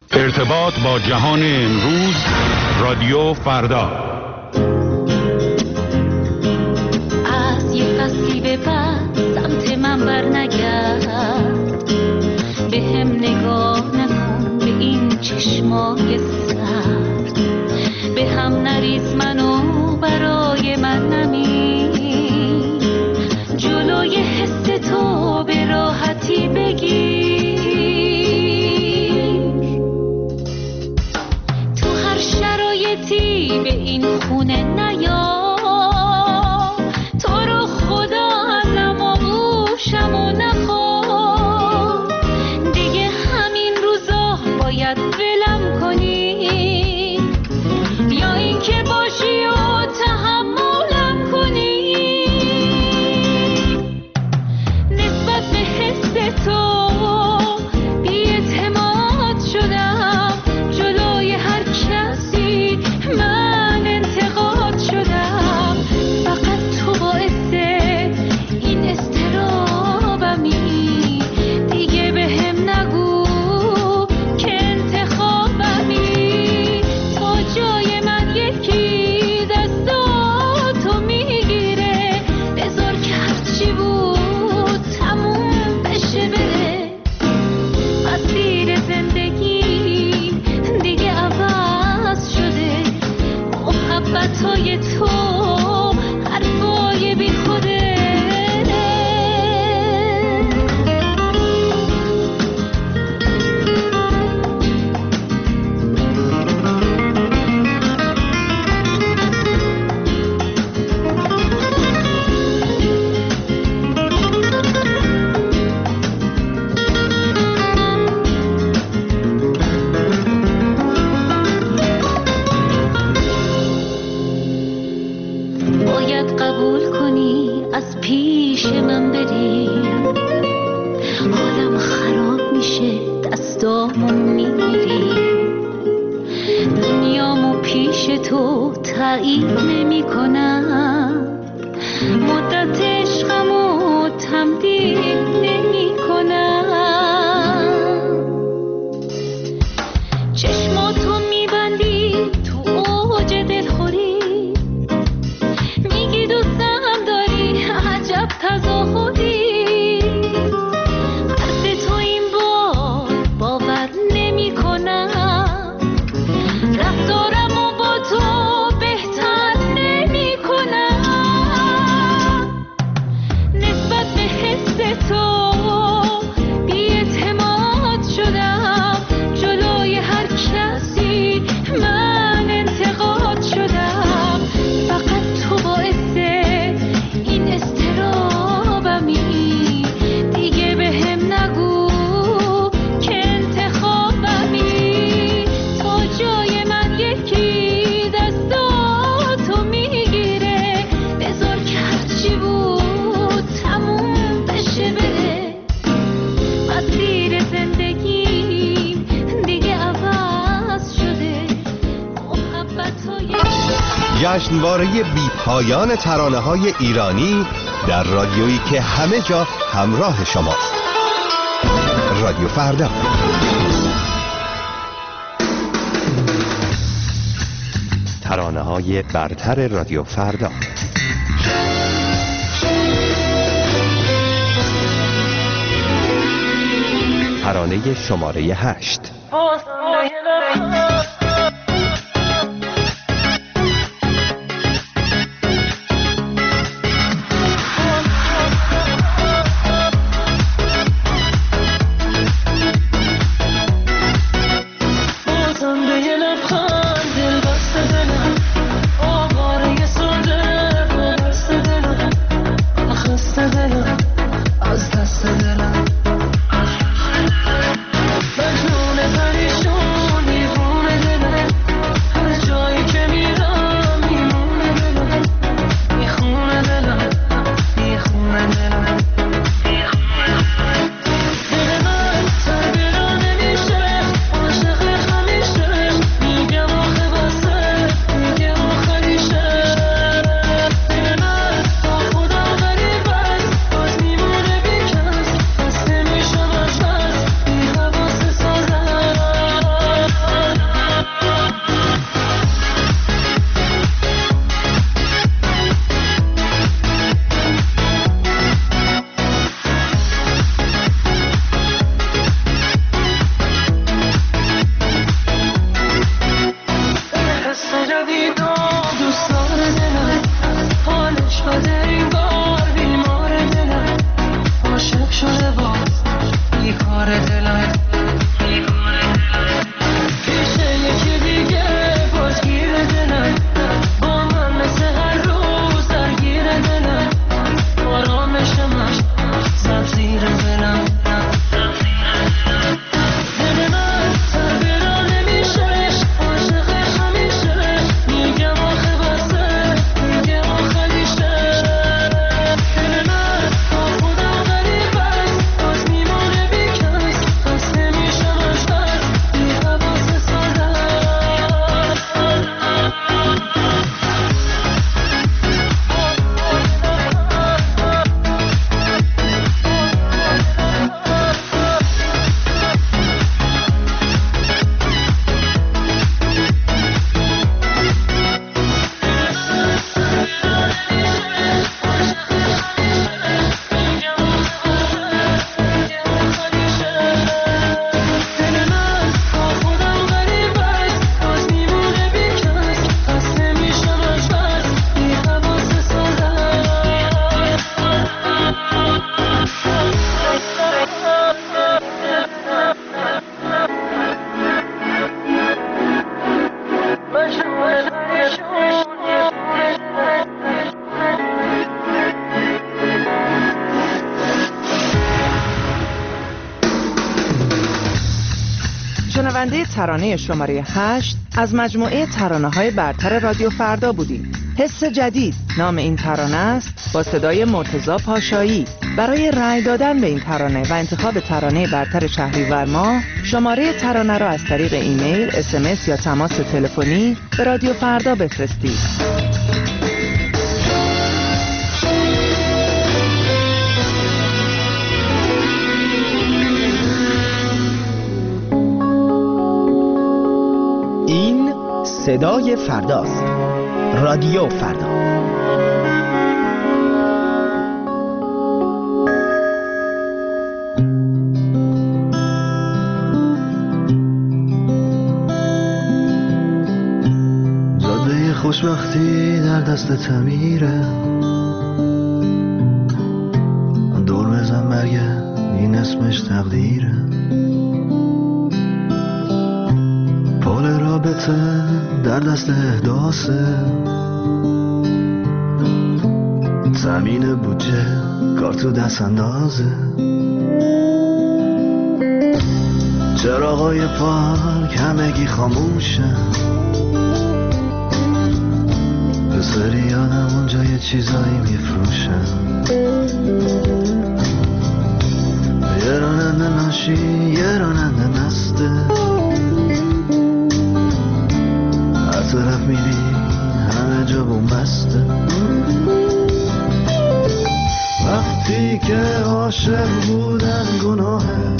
ارتباط با جهان امروز، رادیو فردا. از یه فصلی به بعد سمت من بر نگرد، به هم نگاه نکن به این چشمای سرد، به هم نریز منو برای من نمیر، جلوی حس تو به راحتی بگیر، تو هر شرایطی به این خونه نیا، تو رو خدا ازم آغوشم و نخواه، دیگه همین روزا باید ولم کنی، یا این که باشی و تحملم کنی، نسبت به حس تو بی‌اعتماد شدم، جلوی هر کسی من انتقاد شدم، فقط تو باعث این اضطرابمی، دیگه به هم نگو که انتخابمی، تا جای من یکی دستاتو میگیره، بذار که هرچی بود تموم بشه بره، مسیر زندگی دیگه عوض شده، محبتای تو حرفای بی خوده. باید قبول کنی از پیش من بری، حالم خراب میشه دستامو میگیری، دنیامو پیش تو تایید نمی کنم، مدت عشقمو تمدید نمی کنم، چشماتو میبندی تو اوج دلخوری، میگی دوستم داری عجب تظاهری، حرف تو این بار باور نمی کنم، رفتارمو با تو بهتر نمی کنم، نسبت به حس تو بی‌اعتماد شدم، جلوی هر کسی من انتقاد شدم، فقط تو باعث این اضطرابمی، دیگه به هم نگو که انتخابمی، تا جای من یکی دستاتو میگیره، بذار که هرچی بود تموم بشه بره، مسیر زندگی دیگه عوض شده، محبتای جشنواره بی پایان ترانه‌های ایرانی در رادیویی که همه جا همراه شماست. رادیو فردا. ترانه‌های برتر رادیو فردا. ترانه شماره 8. مجنون پریشون دیوونه شنونده ترانه شماره 8 از مجموعه ترانه‌های برتر رادیو فردا بودیم. حس جدید نام این ترانه است، با صدای مرتضی پاشایی. برای رأی دادن به این ترانه و انتخاب ترانه برتر شهریور ماه، شماره ترانه را از طریق ایمیل، SMS یا تماس تلفنی به رادیو فردا بفرستید. صدای فرداست. رادیو فردا. جاده خوشبختی در دست تعمیره، دور بزن مرگه این اسمش تقدیره. پال رابطه در دست احداثه، زمین بودجه کار تو دست اندازه. چراغای پارک همگی خاموشن، پسری یادم اونجا یه چیزایی میفروشن. یه راننده ناشی یه راننده مسته، طرف میری همه جا بومبسته. وقتی که عاشق بودن گناهه،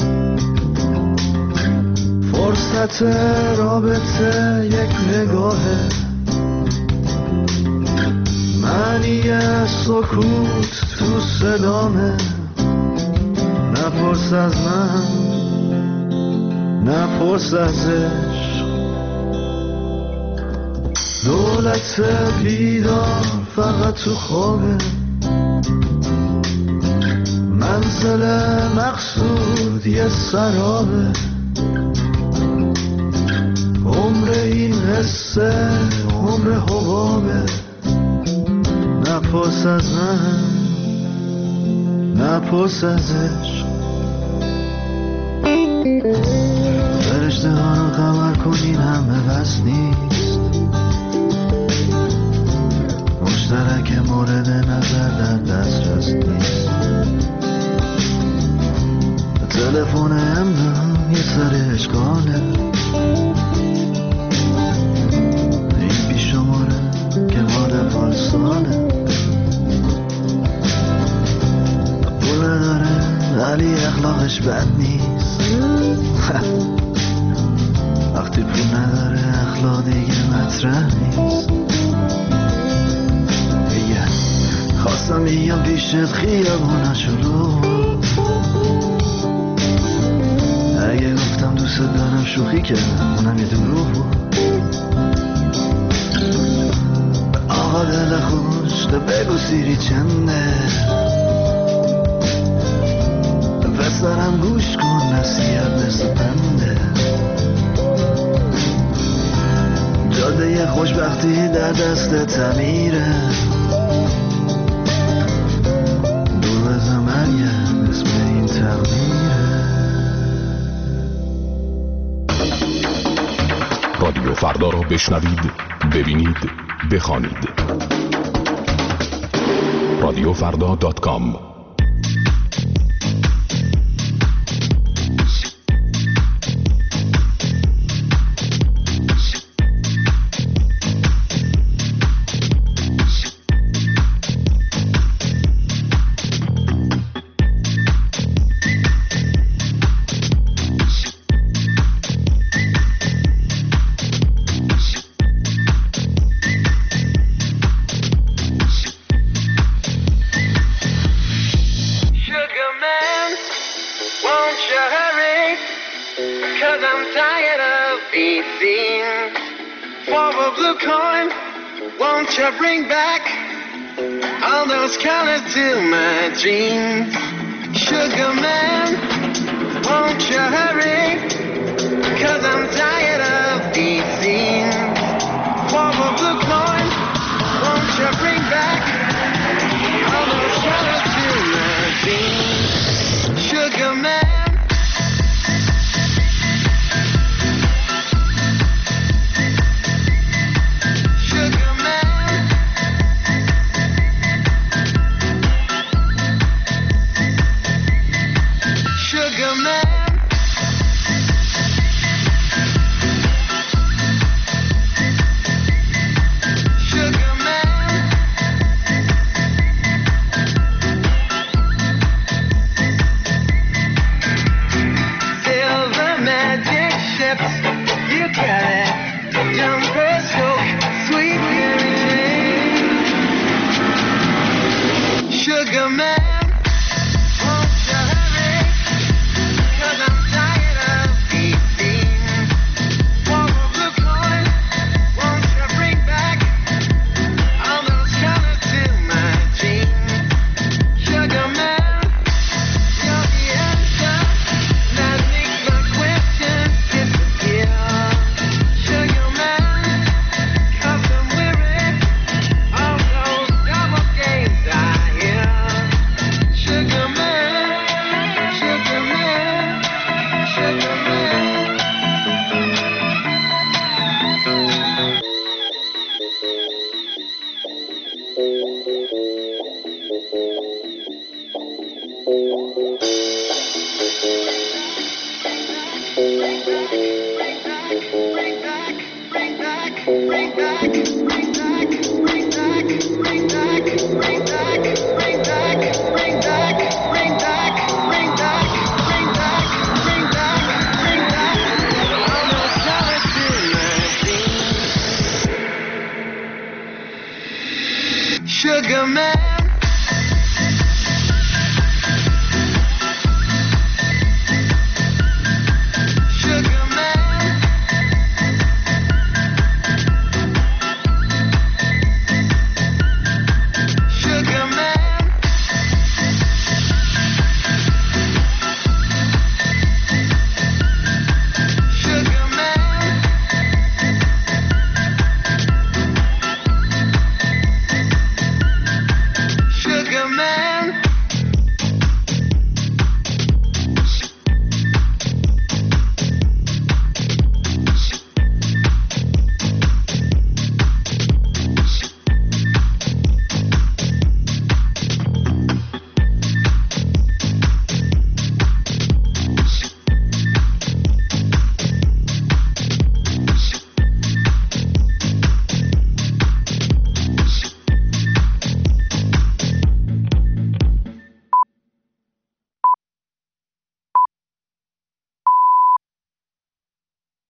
فرصت رابطه یک نگاهه. معنی سکوت تو صدامه، نپرس از من نپرس ازش. دولت بیدار فقط تو خوابه، منزل مقصود یه سرابه. عمر این حسه عمر حبابه، نپرس از من نپرس ازش. فرشته ها رو خبر کنین همه بس نیست، مشترک مورد نظر در دسترس نیست. تلفن امنم یه سر اشکاله، این پیش شماره که مال پارساله. پول داره ولی اخلاقش بد نیست، وقتی پول نداره اخلاق دیگه مطرح نیست. خواستم بیام پیشت خیابونشو رو، اگه گفتم دوست دارم شوخی کردم اونم یه دروغ بود. آقا دل خوش تو بگو سیری چنده، پسرم گوش کن نصیحت مثل پنده. جاده خوشبختی در دست تعمیره، رادیو فردا را بشنوید، ببینید، بخوانید. radiofrda.com bring back all those colors to my dreams. Sugar man, won't you hurry? 'Cause I'm tired of these scenes. For a blue coin, won't you bring back all those colors to my dreams? Sugar man. Sugar man